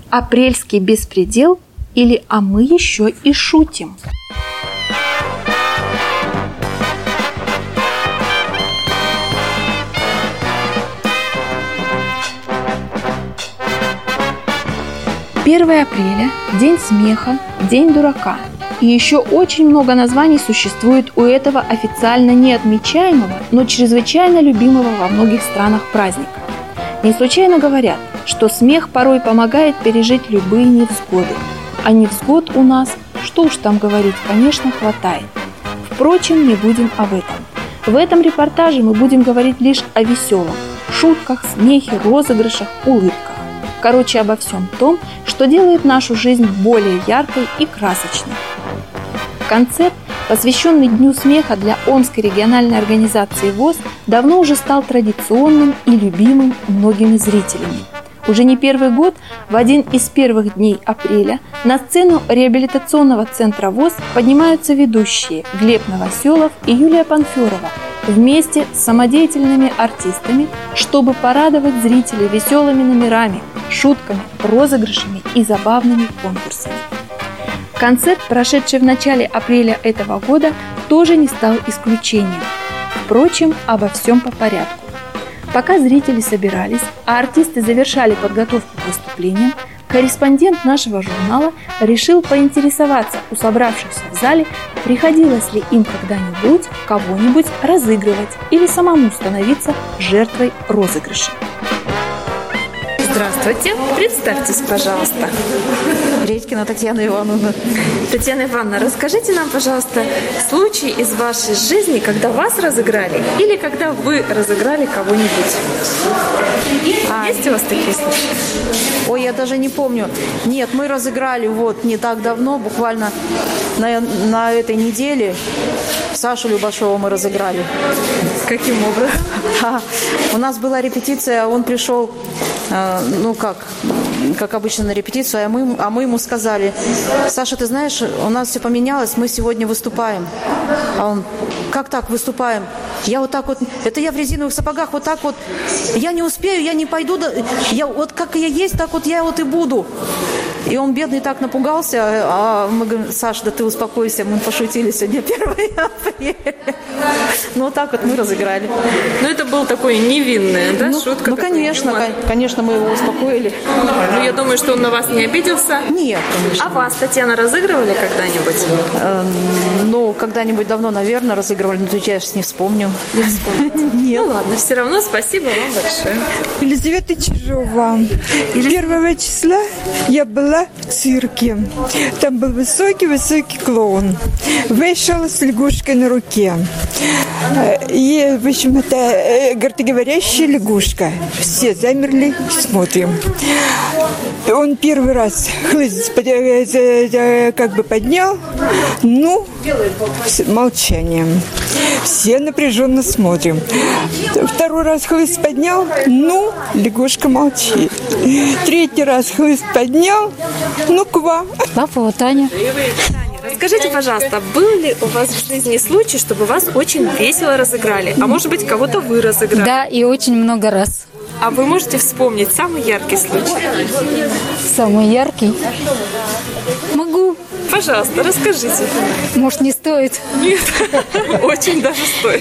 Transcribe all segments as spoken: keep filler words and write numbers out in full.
Апрельский беспредел или «А мы еще и шутим». первое апреля – День смеха, День дурака. И еще очень много названий существует у этого официально не отмечаемого, но чрезвычайно любимого во многих странах праздника. Не случайно говорят, что смех порой помогает пережить любые невзгоды. А невзгод у нас, что уж там говорить, конечно, хватает. Впрочем, не будем об этом. В этом репортаже мы будем говорить лишь о веселом – шутках, смехе, розыгрышах, улыбках. Короче, обо всем том, что делает нашу жизнь более яркой и красочной. Концерт, посвященный Дню смеха для Омской региональной организации ВОС, давно уже стал традиционным и любимым многими зрителями. Уже не первый год, в один из первых дней апреля, на сцену реабилитационного центра ВОС поднимаются ведущие Глеб Новоселов и Юлия Панферова вместе с самодеятельными артистами, чтобы порадовать зрителей веселыми номерами, шутками, розыгрышами и забавными конкурсами. Концерт, прошедший в начале апреля этого года, тоже не стал исключением. Впрочем, обо всем по порядку. Пока зрители собирались, а артисты завершали подготовку к выступлениям, корреспондент нашего журнала решил поинтересоваться у собравшихся в зале, приходилось ли им когда-нибудь кого-нибудь разыгрывать или самому становиться жертвой розыгрыша. Здравствуйте, представьтесь, пожалуйста. Редькина Татьяна Ивановна. Татьяна Ивановна, расскажите нам, пожалуйста, случай из вашей жизни, когда вас разыграли или когда вы разыграли кого-нибудь. А, есть у вас такие случаи? Ой, я даже не помню. Нет, мы разыграли вот не так давно, буквально на, на этой неделе. Сашу Любашова мы разыграли. Каким образом? А, у нас была репетиция, он пришел, э, ну как, как обычно на репетицию, а мы, а мы ему сказали: Саша, ты знаешь, у нас все поменялось, мы сегодня выступаем. А он: как так выступаем? Я вот так вот, это я в резиновых сапогах, вот так вот, я не успею, я не пойду, я вот как я есть, так вот я вот и буду. И он, бедный, так напугался, а мы говорим: Саша, да ты успокойся, мы пошутили, сегодня первое апреля. Ну, вот так вот мы разыграли. Ну, это был такой невинная, да, ну, шутка? Ну, конечно, юмор. Конечно, мы его успокоили. Ну, я думаю, что он на вас не обиделся. Нет, конечно. А вас, Татьяна, разыгрывали когда-нибудь? Э, ну, когда-нибудь давно, наверное, разыгрывали, но тут я сейчас не вспомню. Не вспомните? Нет. Ну, ладно, все равно спасибо вам большое. Елизавета Чижова. Первого числа я была в цирке. Там был высокий-высокий клоун. Вышел с лягушкой на руке. И, в общем, это говорящая лягушка. Все замерли, смотрим. Он первый раз хлыст как бы поднял, ну, с молчанием. Все напряженно смотрим. Второй раз хлыст поднял, ну, лягушка молчит. Третий раз хлыст поднял, ну, ква. Папа, Таня. Скажите, пожалуйста, был ли у вас в жизни случай, чтобы вас очень весело разыграли? А может быть, кого-то вы разыграли? Да, и очень много раз. А вы можете вспомнить самый яркий случай? Самый яркий? Могу. Пожалуйста, расскажите. Может, не стоит? Нет, очень даже стоит.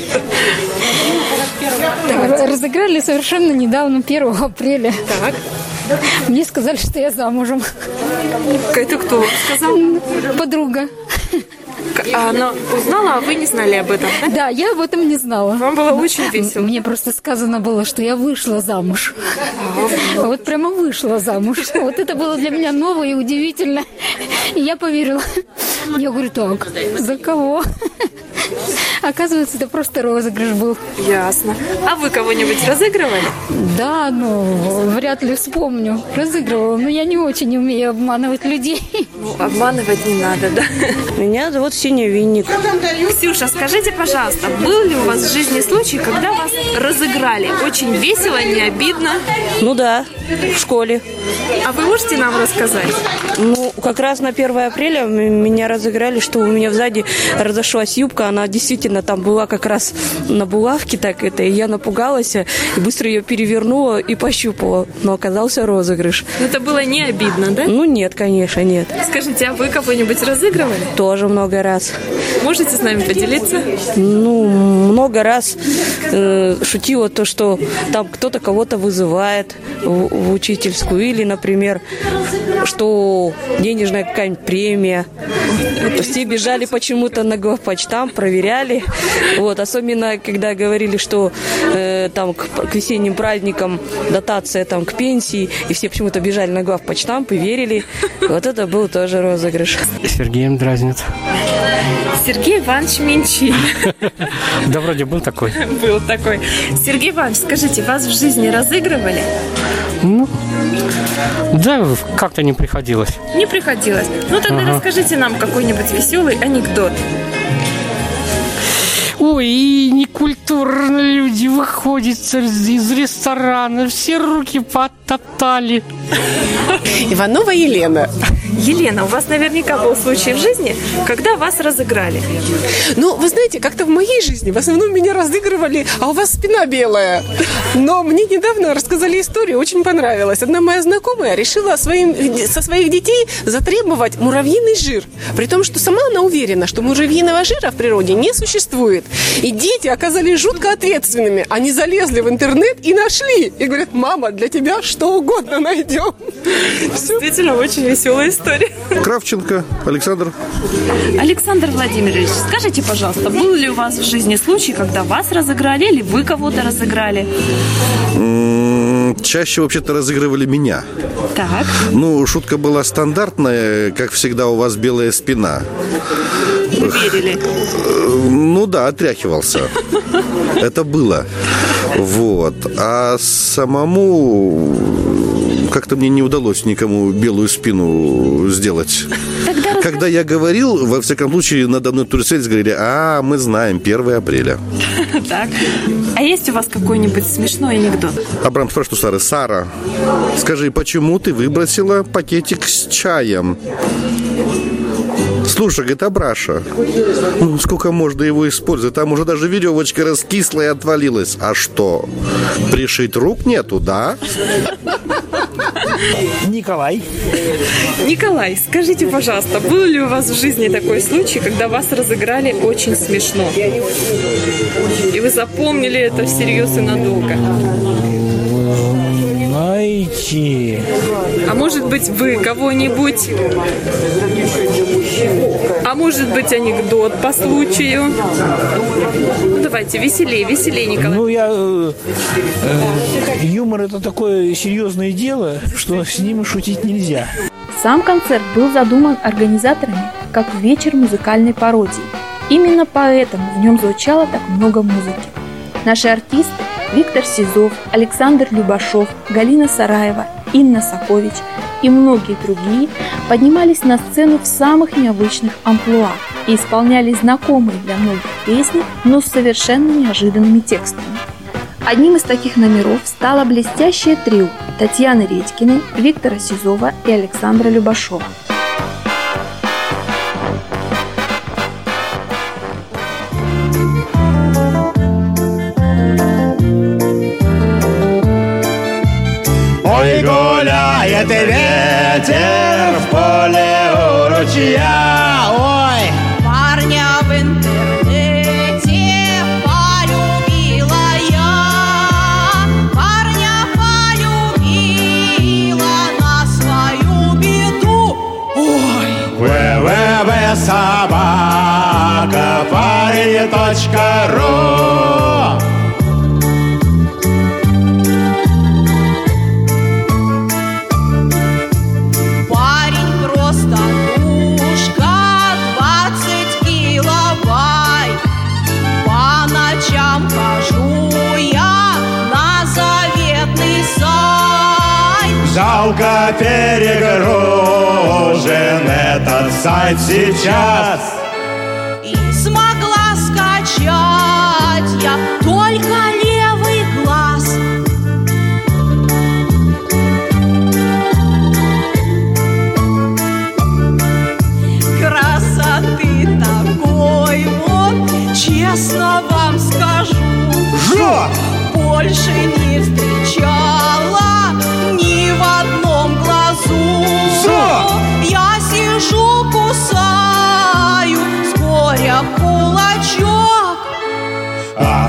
Разыграли совершенно недавно, первого апреля. Так. Мне сказали, что я замужем. Это кто сказал? Подруга. А она узнала, а вы не знали об этом, да? Да, я об этом не знала. Вам было очень весело. Мне просто сказано было, что я вышла замуж. А вот прямо вышла замуж. Вот это было для меня новое и удивительно. И я поверила. Я говорю: так, за кого? Оказывается, это просто розыгрыш был. Ясно. А вы кого-нибудь разыгрывали? Да, ну, вряд ли вспомню. Разыгрывала, но я не очень умею обманывать людей. Ну, обманывать не надо, да? Меня зовут Синя Винник. Ксюша, скажите, пожалуйста, был ли у вас в жизни случай, когда вас разыграли? Очень весело, не обидно? Ну да, В школе. А вы можете нам рассказать? Ну, как раз на первое апреля меня разыграли, что у меня сзади разошлась юбка. Она действительно там была как раз на булавке так это. И я напугалась, и быстро ее перевернула и пощупала. Но оказался розыгрыш. Но это было не обидно, да? Ну, нет, конечно, нет. Скажите, а вы кого-нибудь разыгрывали? Тоже много раз. Можете с нами поделиться? Ну, много раз э, шутила то, что там кто-то кого-то вызывает в, в учительскую. Или, например, что денежная какая-нибудь премия. Все бежали почему-то на главпочтамт, проверяли. Вот, особенно, когда говорили, что э, там к, к весенним праздникам дотация там к пенсии, и все почему-то бежали на главпочтамт и верили. Вот это был тоже розыгрыш. Сергеем дразнит. Сергей Иванович Менчин. Да, вроде был такой. Был такой. Сергей Иванович, скажите, вас в жизни разыгрывали? Ну, да, как-то не приходилось. Не приходилось. Ну, тогда ага. расскажите нам какой-нибудь веселый анекдот. Ой, и некультурно люди выходят из ресторана, все руки потоптали. Иванова Елена. Елена, у вас наверняка был случай в жизни, когда вас разыграли. Ну, вы знаете, как-то в моей жизни в основном меня разыгрывали, а у вас спина белая. Но мне недавно рассказали историю, очень понравилось. Одна моя знакомая решила своим, со своих детей затребовать муравьиный жир. При том, что сама она уверена, что муравьиного жира в природе не существует. И дети оказались жутко ответственными. Они залезли в интернет и нашли. И говорят: мама, для тебя что угодно найдем. Действительно, очень веселая история. Кравченко Александр. Александр Владимирович, скажите, пожалуйста, был ли у вас в жизни случай, когда вас разыграли или вы кого-то разыграли? Чаще вообще-то разыгрывали меня. Так. Ну, шутка была стандартная, как всегда, у вас белая спина. Вы верили? Ну да, отряхивался. Это было. Вот. А самому как-то мне не удалось никому белую спину сделать. Тогда... Когда я говорил, во всяком случае, надо мной турцельцы говорили: а, мы знаем, первое апреля. Так. А есть у вас какой-нибудь смешной анекдот? Абрам спрашивает у Сары: Сара, скажи, почему ты выбросила пакетик с чаем? Слушай, говорит, Абраша, ну сколько можно его использовать? Там уже даже веревочка раскисла и отвалилась. А что, пришить рук нету, да? Николай. Николай, скажите, пожалуйста, был ли у вас в жизни такой случай, когда вас разыграли очень смешно? И вы запомнили это всерьез и надолго? Знаете... А может быть, вы кого-нибудь... А может быть, анекдот по случаю? Ну, давайте, веселее, веселее, Николай. Ну, я... Э, э, юмор – это такое серьезное дело, что с ним шутить нельзя. Сам концерт был задуман организаторами как вечер музыкальной пародии. Именно поэтому в нем звучало так много музыки. Наши артисты Виктор Сизов, Александр Любашов, Галина Сараева, Инна Сакович и многие другие поднимались на сцену в самых необычных амплуа и исполняли знакомые для многих песни, но с совершенно неожиданными текстами. Одним из таких номеров стало блестящее трио Татьяны Редькиной, Виктора Сизова и Александра Любашова. Ой, гуляет ветер в поле у ручья, ой. Парня в интернете полюбила я, парня полюбила на свою беду, ой. вэ вэ вэ собака парень точка ру. Жалко перегружен этот сайт сейчас. И смогла скачать я только левый глаз.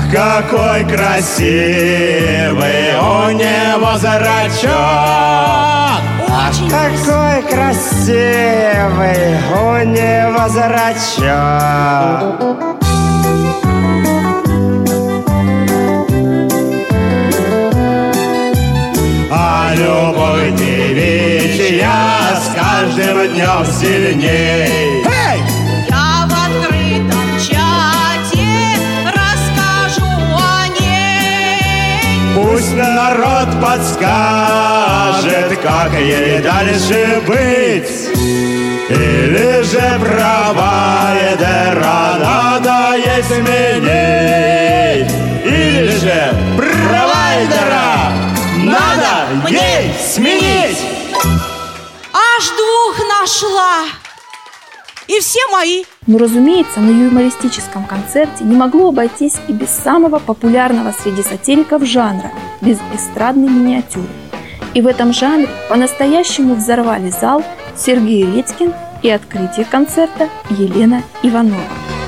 какой красивый у него зрачок. Ах, какой красивый у него зрачок. А любовь девичья с каждым днем сильней. Hey! Я в открытом чате расскажу о ней. Пусть народ подскажет, как ей дальше быть. Или же провайдера надо ей сменить. Или же провайдера надо ей сменить. Аж двух нашла. И все мои. Но, разумеется, на юмористическом концерте не могло обойтись и без самого популярного среди сатириков жанра, без эстрадной миниатюры. И в этом жанре по-настоящему взорвали зал Сергей Редькин и открытие концерта Елена Иванова.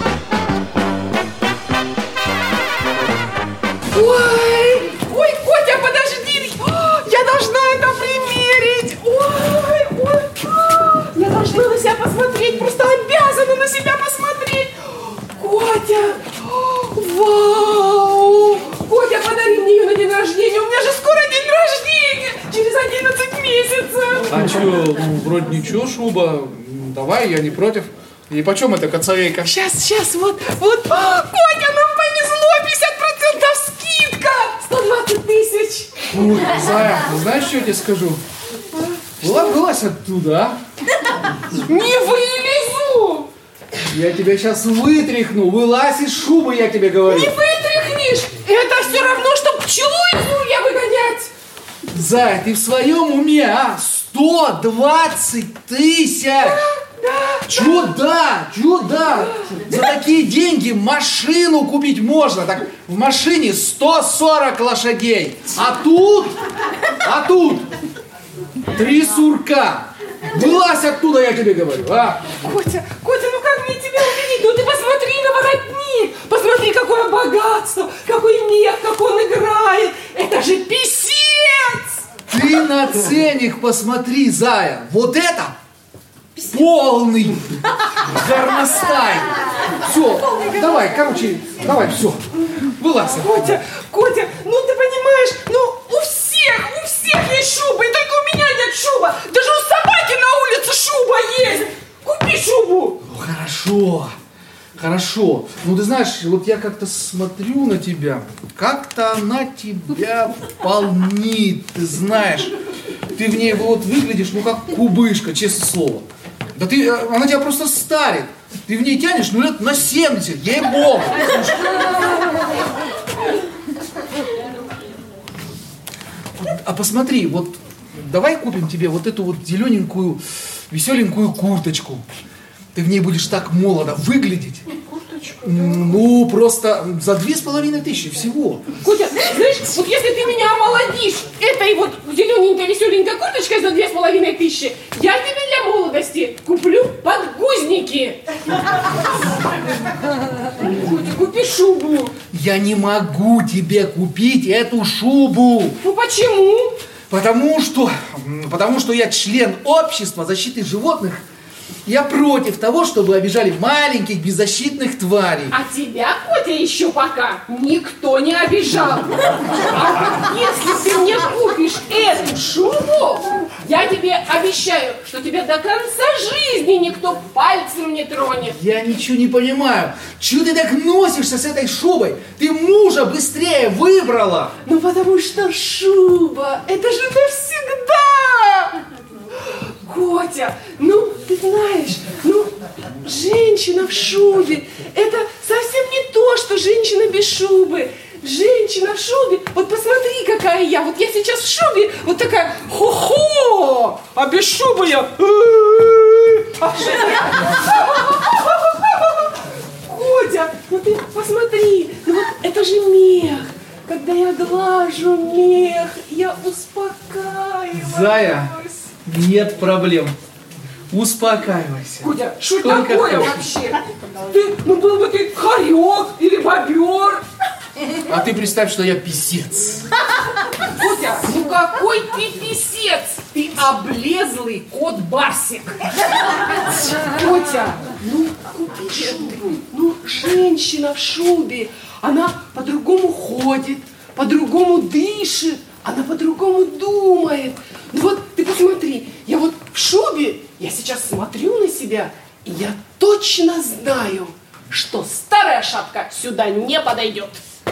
Ой, ой, Котя, подожди, я должна это примерить. Ой, ой, я должна на себя посмотреть, просто обязана на себя посмотреть. Котя, вау, Котя, подари мне ее на день рождения, у меня же скоро день рождения, через одиннадцать месяцев. А что, ну, вроде ничего, шуба, давай, я не против. И почем эта коцовейка? Сейчас, сейчас, вот, вот, Котя, нам повезло, пятьдесят процентов скидка, сто двадцать тысяч. Ой, Зая, ну знаешь, что я тебе скажу? Была, вылазь оттуда, а? Не вылезу! Я тебя сейчас вытряхну, вылазь из шубы, я тебе говорю. Не вытряхнешь! Это все равно, что пчелу из улья выгонять! Зая, ты в своем уме, а? сто двадцать тысяч! Да, да, Чё да? Чё да? За такие деньги машину купить можно. Так в машине сто сорок лошадей. А тут, а тут три сурка. Вылазь оттуда, я тебе говорю, а? Котя, Котя, ну как мне тебя увидеть? Ну ты посмотри на воротник. Посмотри, какое богатство, какой мех, как он играет. Это же писец! Ты на ценник посмотри, Зая. Вот это полный горностай. Все, давай, короче, давай, все. Вылазь. Котя, Котя, ну ты понимаешь, ну у всех, у всех есть шуба, и только у меня нет шуба. Даже у собаки на улице шуба есть. Купи шубу. Ну, хорошо, хорошо. Ну, ты знаешь, вот я как-то смотрю на тебя, как-то она тебя полнит, ты знаешь. Ты в ней вот выглядишь, ну, как кубышка, честное слово. Да ты, она тебя просто старит. Ты в ней тянешь, ну, лет на семьдесят, ей-богу. А посмотри, вот давай купим тебе вот эту вот зелененькую, веселенькую курточку. Ты в ней будешь так молодо выглядеть. Курточку? Ну, просто за две с половиной тысячи всего. Котя, знаешь, вот если ты меня омолодишь этой вот зелененькой, веселенькой курточкой за две с половиной тысячи, я тебе для молодости куплю подгузники. Котя, купи шубу. Я не могу тебе купить эту шубу. Ну почему? Потому что, потому что я член общества защиты животных. Я против того, чтобы обижали маленьких беззащитных тварей. А тебя, Котя, еще пока никто не обижал. А если ты мне купишь эту шубу, я тебе обещаю, что тебя до конца жизни никто пальцем не тронет. Я ничего не понимаю. Чего ты так носишься с этой шубой? Ты мужа быстрее выбрала. Ну потому что шуба, это же навсегда. Котя, ну, ты знаешь, ну, женщина в шубе, это совсем не то, что женщина без шубы. Женщина в шубе, вот посмотри, какая я, вот я сейчас в шубе, вот такая, хо-хо, а без шубы я, Котя, ну ты посмотри, ну вот это же мех. Когда я глажу мех, я успокаиваюсь. Зая, нет проблем. Успокаивайся. Котя, что такое вообще? Ты, ну был бы ты хорек или бобер. А ты представь, что я писец. Котя, ну какой ты писец? Ты облезлый кот-барсик. Котя, ну купи шубу. Ну, женщина в шубе. Она по-другому ходит, по-другому дышит, она по-другому думает. Ну вот, ты посмотри, я вот в шубе, я сейчас смотрю на себя, и я точно знаю, что старая шапка сюда не подойдет.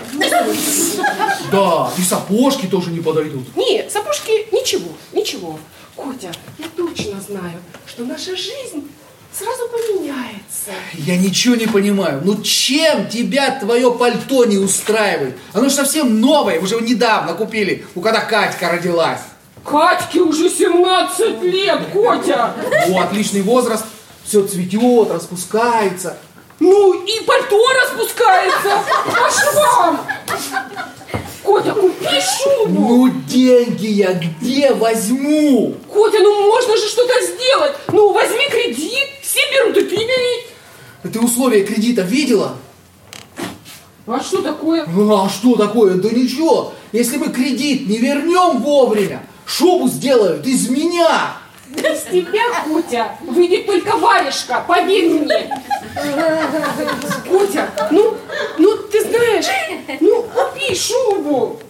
Да, и сапожки тоже не подойдут. Нет, сапожки ничего, ничего. Котя, я точно знаю, что наша жизнь сразу поменяется. Я ничего не понимаю. Ну чем тебя твое пальто не устраивает? Оно же совсем новое, уже недавно купили, ну когда Катька родилась. Катьке уже семнадцать лет, Котя. О, отличный возраст, все цветет, распускается. Ну и пальто распускается по швам. Котя, купи шубу. Ну деньги я где возьму? Котя, ну можно же что-то сделать. Ну возьми кредит, все берут, и ты бери. Ты условия кредита видела? А что такое? Ну а что такое? Да ничего. Если мы кредит не вернем вовремя, шубу сделают из меня. Из тебя, Котя, выйдет только варежка, поверь мне. Котя, ну, ну ты знаешь, ну купи шубу.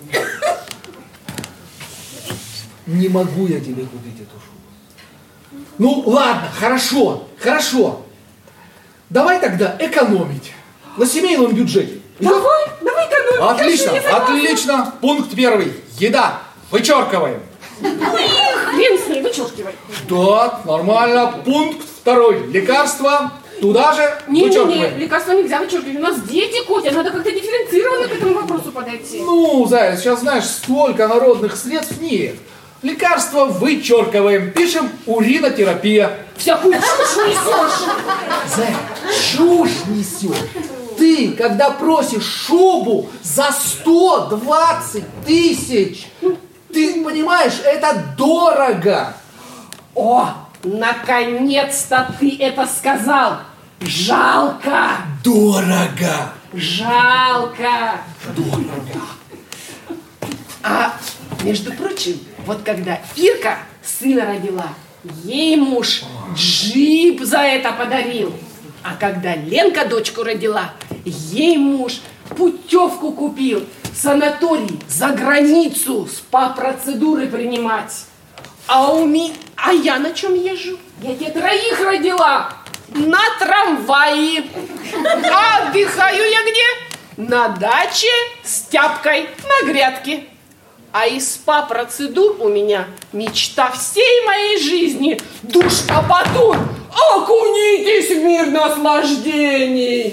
Не могу я тебе купить эту шубу. Ну ладно, хорошо, хорошо. Давай тогда экономить на семейном бюджете. Давай, давай экономить. Отлично, отлично. Пункт первый. Еда. Вычеркиваем. Ну и хрен с ней, вычеркивай. Так, нормально. Пункт второй. Лекарства. Туда же вычеркиваем. Не-не-не, лекарства нельзя вычеркивать. У нас дети, Котя, надо как-то дифференцированно к этому вопросу подойти. Ну, Зая, сейчас знаешь, столько народных средств нет. Лекарства вычеркиваем. Пишем уринотерапия. Всякую чушь несешь. Зая, чушь несешь. Ты, когда просишь шубу за сто двадцать тысяч, ты понимаешь, это дорого. О, наконец-то ты это сказал. Жалко. Дорого. Жалко. Дорого. А, между прочим, вот когда Ирка сына родила, ей муж джип за это подарил. А когда Ленка дочку родила, ей муж путевку купил в санаторий за границу спа-процедуры принимать. А у ми... А я на чем езжу? Я тебе троих родила. На трамвае. А отдыхаю я где? На даче с тяпкой на грядке. А из спа-процедур у меня мечта всей моей жизни. Душ по поту. Окунитесь в мир наслаждений.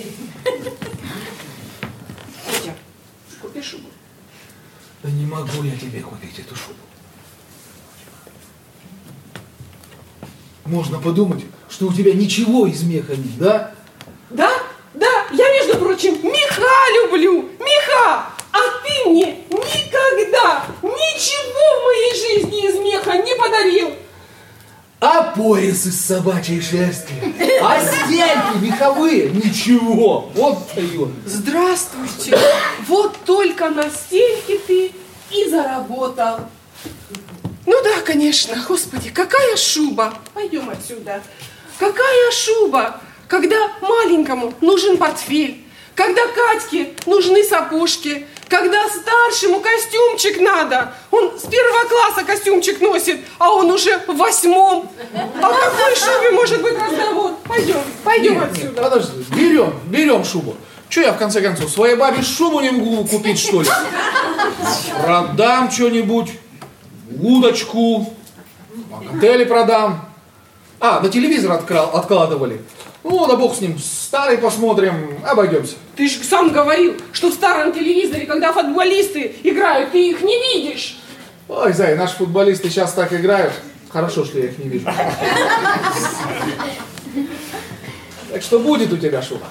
Котя, купи шубу. Да не могу я тебе купить эту шубу. Можно подумать, что у тебя ничего из меха нет, да? Да, да, я, между прочим, меха люблю, меха. А ты мне никогда ничего в моей жизни из меха не подарил. А пояс из собачьей шерсти, а стельки меховые, ничего, вот дает. Здравствуйте, вот только на стельке ты и заработал. Ну да, конечно, господи, какая шуба. Пойдем отсюда. Какая шуба, когда маленькому нужен портфель, когда Катьке нужны сапожки, когда старшему костюмчик надо. Он с первого класса костюмчик носит, а он уже в восьмом. О какой шубе может быть разговор? Пойдем, пойдем нет, отсюда. Нет, подожди, берем, берем шубу. Че я в конце концов, своей бабе шубу не могу купить, что ли? Продам что-нибудь, удочку, в отеле продам. А, на телевизор откра- откладывали. Ну, да бог с ним, старый посмотрим, обойдемся. Ты же сам говорил, что в старом телевизоре, когда футболисты играют, ты их не видишь. Ой, Зай, наши футболисты сейчас так играют. Хорошо, что я их не вижу. Так что будет у тебя шуба?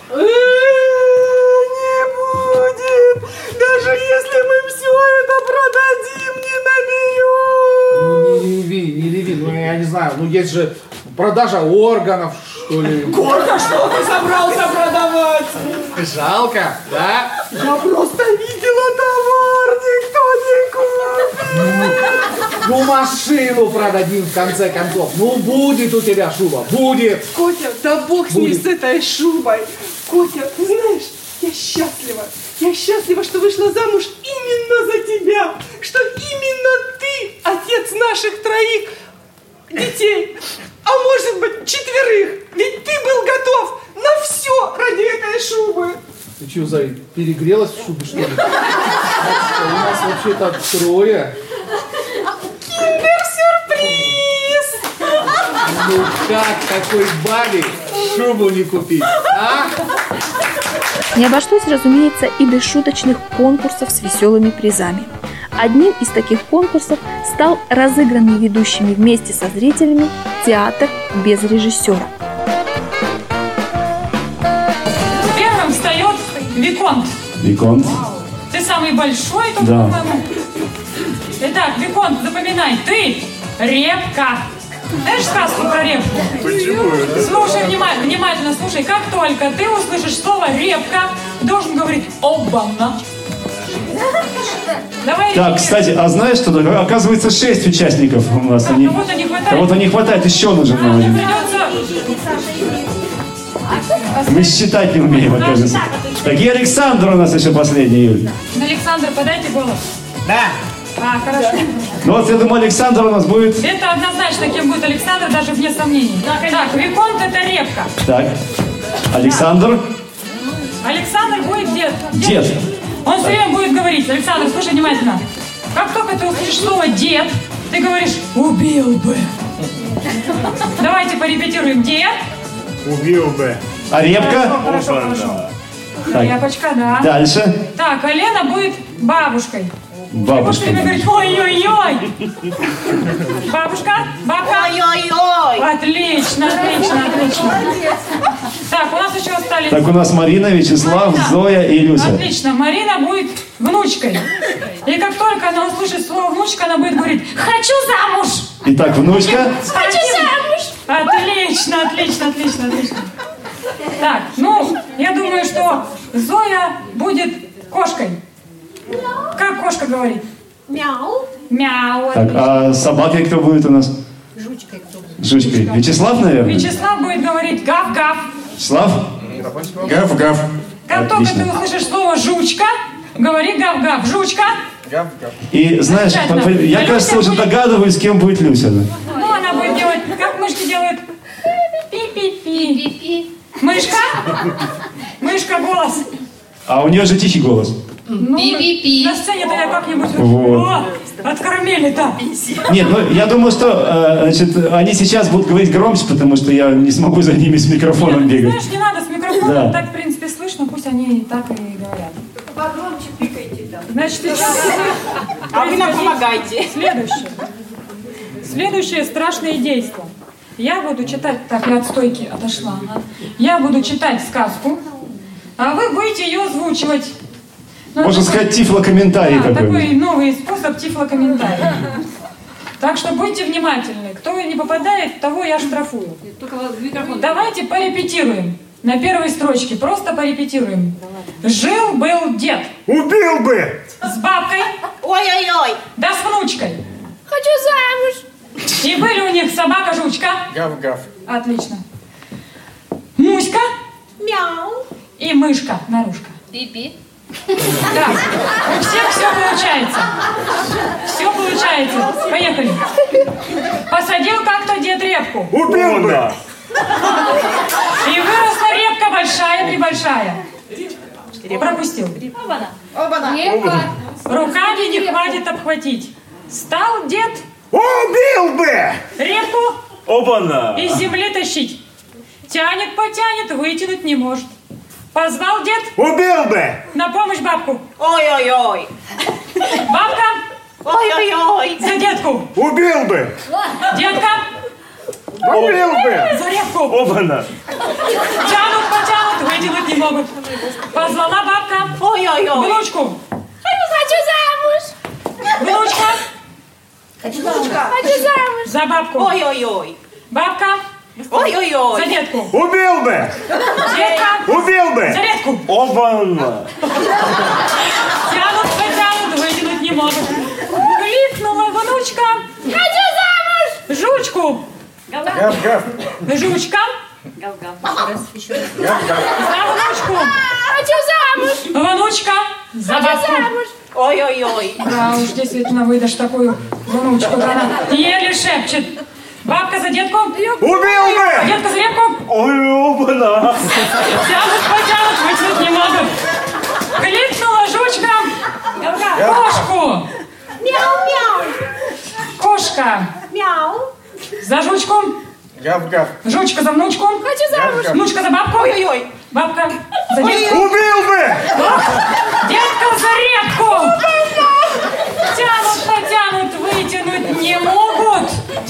Не будет. Даже если мы все это продадим, не наберем. Ну, не реви, не реви. Ну, я не знаю, ну есть же продажа органов, что ли. Гордо, что ты собрался продавать? Жалко, да? Я просто видел Ну, машину продадим в конце концов. Ну, будет у тебя шуба, будет. Котя, да бог с ней, Будет. с этой шубой. Котя, ты знаешь, я счастлива. Я счастлива, что вышла замуж именно за тебя. Что именно ты, отец наших троих детей. А может быть, четверых. Ведь ты был готов на все ради этой шубы. Ты что, Зай, перегрелась в шубе, что ли? У нас вообще-то трое. Киндер-сюрприз! Ну как такой бабе шубу не купить, а? Не обошлось, разумеется, и без шуточных конкурсов с веселыми призами. Одним из таких конкурсов стал разыгранный ведущими вместе со зрителями театр без режиссера. Первым встает Виконт. Виконт. Ты самый большой тут, Да. по-моему. Итак, Виконт, запоминай, ты репка. Знаешь сказку про репку? Почему это? Слушай, внима- внимательно слушай. Как только ты услышишь слово репка, должен говорить обана. Давай. Так, кстати, а знаешь, что такое? Оказывается, шесть участников у нас. Они... Кого-то не хватает. Кого-то не хватает, еще нужен нам один. Придется... Мы считать не умеем, оказывается. Так, и Александр у нас еще последний, Юль. Александр, подайте голос. Да. А, хорошо. Ну вот, я думаю, Александр у нас будет... Это однозначно, кем будет Александр, даже вне сомнений. Так, Виконт это репка. Так, Александр. Александр будет дед. Дед. Он все время будет говорить. Александр, слушай внимательно. Как только ты услышишь слово дед, ты говоришь убил бы. Давайте порепетируем. Дед. Убил бы. А репка? Хорошо, хорошо. Так. Репочка, да. Дальше. Так, а Лена будет бабушкой. Бабушка. Ты будешь говорить ой-ой-ой. Бабушка, бабка. Ой-ой-ой. Отлично, отлично, отлично. Так, у нас еще остались... Так, у нас Марина, Вячеслав, Марина. Зоя и Люся. Отлично, Марина будет внучкой. И как только она услышит слово внучка, она будет говорить «Хочу замуж!» Итак, внучка. Хочу замуж! Отлично, отлично, отлично, отлично. Так, ну, я думаю, что Зоя будет кошкой. Как кошка говорит? Мяу. Мяу. Так, а собакой кто будет у нас? Жучкой кто будет? Жучкой. Вячеслав, наверное? Вячеслав будет говорить гав-гав. Вячеслав? Гав-гав. Как только ты услышишь слово жучка, говори гав-гав. Жучка. И знаешь, Замечательно. я, А кажется, Люся уже будет- догадываюсь, кем будет Люся. Да? Ну, она будет делать, как мышки делают. Пи-пи-пи. Мышка? Мышка голос. А у нее же тихий голос. Ну, на сцене-то я как-нибудь... Вот. О, откормили-то. Нет, ну я думаю, что э, значит, они сейчас будут говорить громче, потому что я не смогу за ними с микрофоном бегать. Знаешь, не надо с микрофоном, Да. так, в принципе, слышно, пусть они так и говорят. Погромче пикайте там. Значит, сейчас... А вы нам помогайте. Следующее. Следующее страшное действие. Я буду читать... Так, я от стойки отошла. ага. Я буду читать сказку, а вы будете ее озвучивать. Ну, Можно такой- сказать, тифлокомментарий Да, такой. такой новый способ тифлокомментария. Так что будьте внимательны. Кто не попадает, того я штрафую. Давайте порепетируем. На первой строчке просто порепетируем. Жил-был дед. Убил бы! С бабкой. Ой-ой-ой. Да с внучкой. Хочу замуж. И были у них собака-жучка. Гав-гав. Отлично. Муська. Мяу. И мышка, нарушка. Пи-пи. Да, у всех все получается. Все получается. Поехали. Посадил как-то дед репку. Убил бы! И выросла репка большая-пребольшая. Пропустил. Оба-на. Руками не хватит обхватить. Стал дед Убил бы! репку Оба-на! из земли тащить. Тянет, потянет, вытянуть не может. Позвал дед Убил бы! на помощь бабку. Ой-ой-ой. Бабка Ой-ой-ой. за детку. Убил бы! Детка Убил бы! за репку. Оба-на! Тянут, потянут, вытянуть не могут. Позвала бабка Ой-ой-ой. внучку. Хочу замуж. Внучка Хочу замуж. Хочу замуж. за бабку. Ой-ой-ой. Бабка Ой-ой-ой. за детку. Убил бы! Детка Убил бы! за детку. Оба-на! Тянут, потянут, вытянуть не могут. Кликнула внучка Гав-гав. Жучка. Гав-гав. За внучку. Хочу замуж. Внучка. За Хочу бабку. замуж. Ой-ой-ой. Да уж, действительно, выдашь такую внучку. Еле шепчет. Бабка за детку. Убил бы! Детка за репку. Ой, оба-на. Тянут, потянут, вытянуть не могут. Кликнула жучка. Кошку. Мяу-мяу. Кошка. Мяу. За жучку. Гав-гав. Жучка за внучку. Хочу замуж. Внучка за бабку. Ой-ой-ой. Бабка за детку. Убил бы! Детка за репку. Тянут, потянут, вытянуть не могут.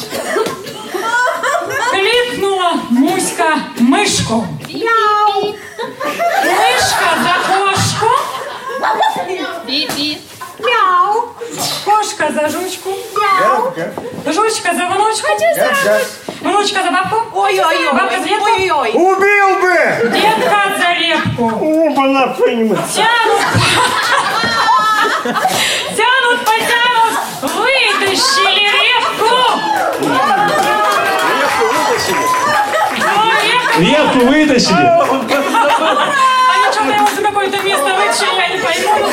Кликнула Муська мышку. Мяу. Мышка за кошку. Би-би. Мяу. Кошка за жучку. Мяу. Жучка за внучку. Хочу замуж. Внучка за бабку. Ой-ой-ой. Бабка за детку. Ой-ой-ой. Убил бы! Детка за репку. Оба-на, понимаешь. Тянут. Тянут, потянут. Вытащили репку. Репку вытащили. Они что-то его за какое-то место вытащили, я не пойму.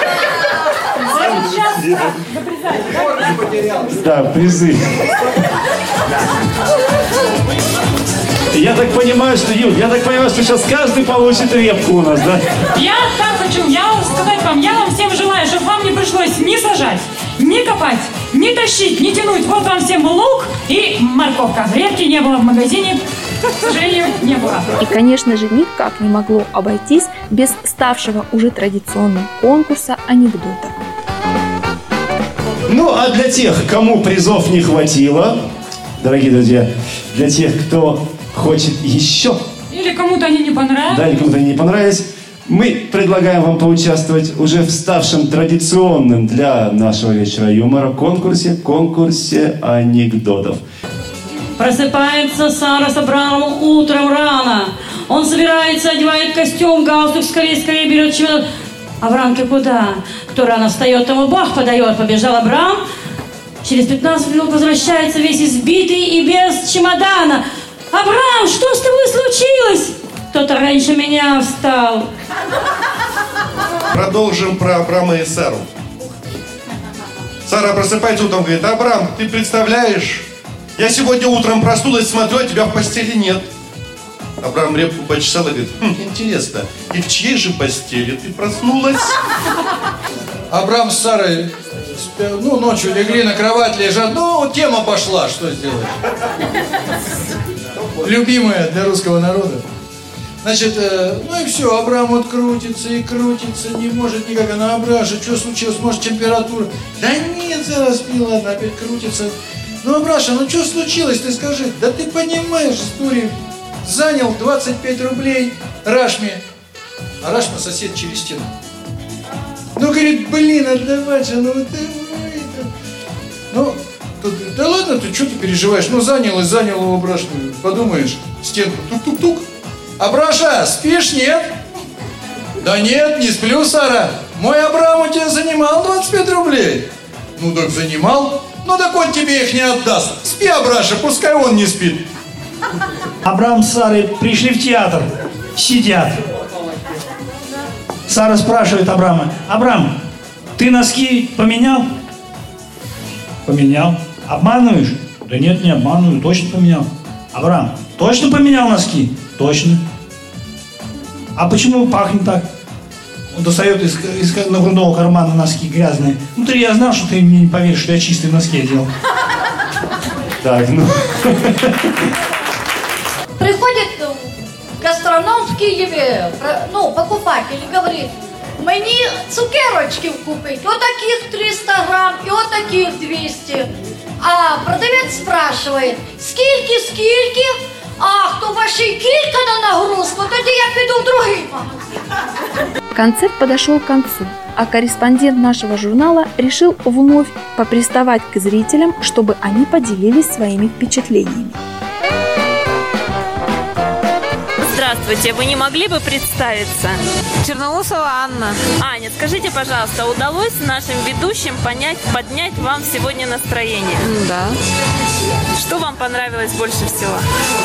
Да, призы. Я так понимаю, что, Юль, я так понимаю, что сейчас каждый получит репку у нас, да? Я так хочу, я сказать вам, я вам всем желаю, чтобы вам не пришлось ни сажать, ни копать, ни тащить, ни тянуть. Вот вам всем лук и морковка. Репки не было в магазине, к сожалению, не было. И, конечно же, никак не могло обойтись без ставшего уже традиционным конкурса анекдотов. Ну, а для тех, кому призов не хватило, дорогие друзья, для тех, кто хочет еще, Или кому-то они не понравились. да, или кому-то они не понравились, мы предлагаем вам поучаствовать уже в ставшем традиционным для нашего вечера юмора конкурсе, конкурсе анекдотов. Просыпается Сара с Абрамом утром рано. Он собирается, одевает костюм, галстук, скорее-скорее берет чемодан. Абрам, ты куда? Кто рано встает, тому Бог подает. Побежал Абрам. Через пятнадцать минут возвращается весь избитый и без чемодана. Абрам, что с тобой случилось? Кто-то раньше меня встал. Продолжим про Абрама и Сару. Сара просыпается утром, говорит: Абрам, ты представляешь, я сегодня утром проснулась, смотрю, а тебя в постели нет. Абрам репку почесал и говорит: хм, интересно, и в чьей же постели ты проснулась? Абрам с Сарой, ну, ночью легли на кровать, лежат. Ну, тема пошла, что сделать. Любимая для русского народа. Значит, э, ну и все, Абрам вот крутится и крутится, не может никак. Она: Абраша, что случилось, может температура? Да нет, Сара, спи, ладно, опять крутится. Ну, Абраша, ну что случилось, ты скажи. Да ты понимаешь историю. Занял двадцать пять рублей Рашме. А Рашма сосед через стену. Ну, говорит, блин, отдавать же, ну давай. Ну, тут, да ладно, ты что ты переживаешь? Ну, занял и занял его Абрашную. Подумаешь, стенку тук-тук-тук. Абраша, спишь, нет? Да нет, не сплю, Сара. Мой Абрам у тебя занимал двадцать пять рублей. Ну, так занимал. Ну, так он тебе их не отдаст. Спи, Абраша, пускай он не спит. Абрам с Сарой пришли в театр, сидят. Сара спрашивает Абрама: Абрам, ты носки поменял? Поменял. Обманываешь? Да нет, не обманываю, точно поменял. Абрам, точно поменял носки? Точно. А почему пахнет так? Он достает из, из нагрудного кармана носки грязные. Внутри я знал, что ты мне не поверишь, что я чистые носки одел. Так, ну... Приходит гастроном в Киеве, ну, покупатель, и говорит: мені цукерочки купить, вот таких триста грамм и вот таких двести. А продавец спрашивает: скільки, скільки? Ах, то ваші кілька на нагрузку, тоді я піду в другий магазин. Концерт подошел к концу, а корреспондент нашего журнала решил вновь поприставать к зрителям, чтобы они поделились своими впечатлениями. Здравствуйте, вы не могли бы представиться? Черноусова Анна. Аня, скажите, пожалуйста, удалось нашим ведущим понять, поднять вам сегодня настроение? Да. Что вам понравилось больше всего?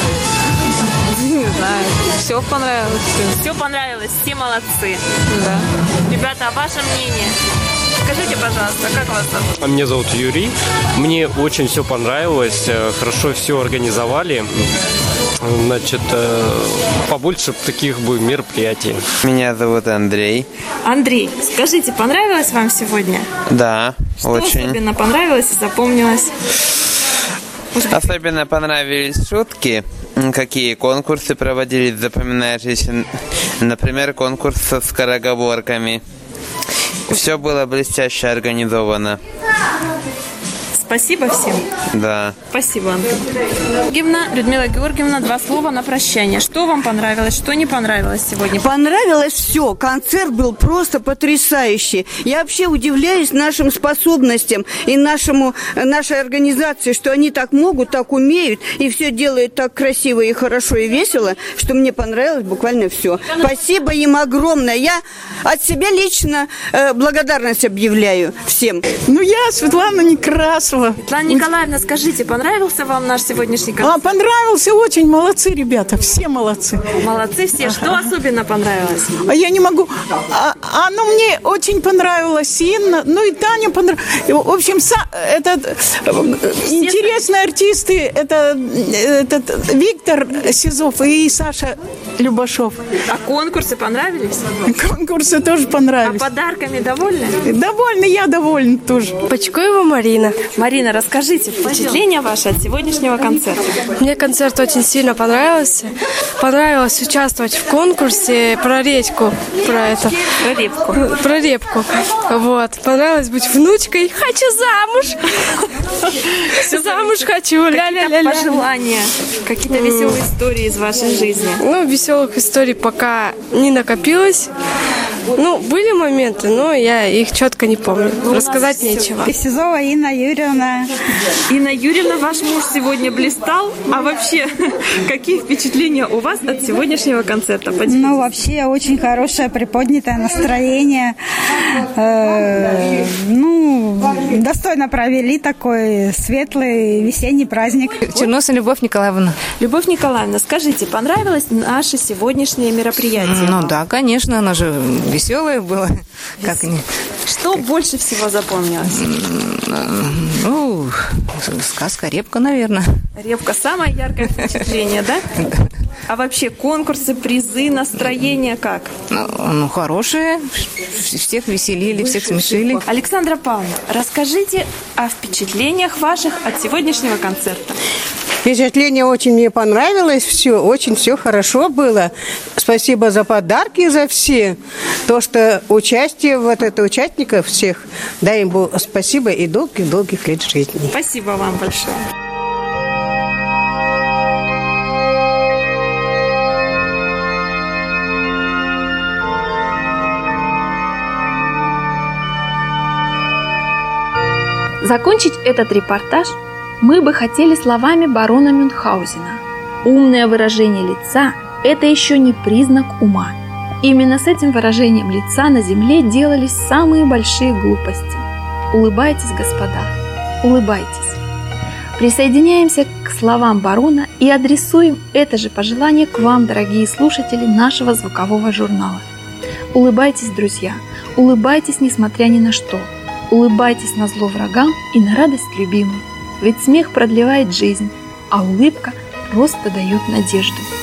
Не знаю, все понравилось. Все понравилось, все молодцы. Да. Ребята, а ваше мнение? Скажите, пожалуйста, как вас зовут? Меня зовут Юрий. Мне очень все понравилось. Хорошо все организовали. Значит, побольше таких бы мероприятий. Меня зовут Андрей. Андрей, скажите, понравилось вам сегодня? Да, Что очень. особенно понравилось и запомнилось? Особенно понравились шутки, какие конкурсы проводились, запоминающиеся. Например, конкурс со скороговорками. Все было блестяще организовано. Спасибо всем. Да. Спасибо, Антон. Георгиевна, Людмила Георгиевна, два слова на прощание. Что вам понравилось, что не понравилось сегодня? Понравилось все. Концерт был просто потрясающий. Я вообще удивляюсь нашим способностям и нашему, нашей организации, что они так могут, так умеют, и все делают так красиво и хорошо и весело, что мне понравилось буквально все. Спасибо им огромное. Я от себя лично э, благодарность объявляю всем. Ну, я Светлана Некрасова. Светлана Николаевна, скажите, понравился вам наш сегодняшний концерт? А, понравился очень. Молодцы, ребята. Все молодцы. Молодцы все. Ага. Что особенно понравилось? А я не могу. А, а ну, мне очень понравилась Инна. Ну, и Таня понравилась. В общем, са, этот, интересные артисты. Это этот, Виктор Сизов и Саша Любашов. А конкурсы понравились? Конкурсы тоже понравились. А подарками довольны? Довольны, я довольна тоже. Почкуева Марина. Марина, расскажите впечатления ваши от сегодняшнего концерта. Мне концерт очень сильно понравился. Понравилось участвовать в конкурсе про речку, про это. Про репку. Про, про репку. Вот. Понравилось быть внучкой. Хочу замуж. Замуж хочу. Какие-то пожелания, какие-то веселые истории из вашей жизни? Ну, веселых историй пока не накопилось. Ну, были моменты, но я их четко не помню. Рассказать нечего. Сизова Инна Юрьевна. Инна Юрьевна, ваш муж сегодня блистал. А вообще, какие впечатления у вас от сегодняшнего концерта? Поделитесь. Ну, вообще, очень хорошее приподнятое настроение. Э, ну, достойно провели такой светлый весенний праздник. Черноса Любовь Николаевна. Любовь Николаевна, скажите, понравилось наше сегодняшнее мероприятие? Ну да, конечно, оно же веселое было. Как не... Что больше всего запомнилось? Ну, сказка «Репка», наверное. Репка – самое яркое впечатление, да? А вообще конкурсы, призы, настроение как? Ну, ну хорошие. Всех веселили, всех смешили. Александра Павловна, расскажите о впечатлениях ваших от сегодняшнего концерта. Впечатление очень мне понравилось, все, очень все хорошо было. Спасибо за подарки, за все. То, что участие, вот это участников всех, дай им спасибо и долгих-долгих лет жизни. Спасибо вам большое. Закончить этот репортаж мы бы хотели словами барона Мюнхгаузена. Умное выражение лица – это еще не признак ума. Именно с этим выражением лица на земле делались самые большие глупости. Улыбайтесь, господа, улыбайтесь. Присоединяемся к словам барона и адресуем это же пожелание к вам, дорогие слушатели нашего звукового журнала. Улыбайтесь, друзья, улыбайтесь, несмотря ни на что. Улыбайтесь на зло врагам и на радость любимым. Ведь смех продлевает жизнь, а улыбка просто дает надежду.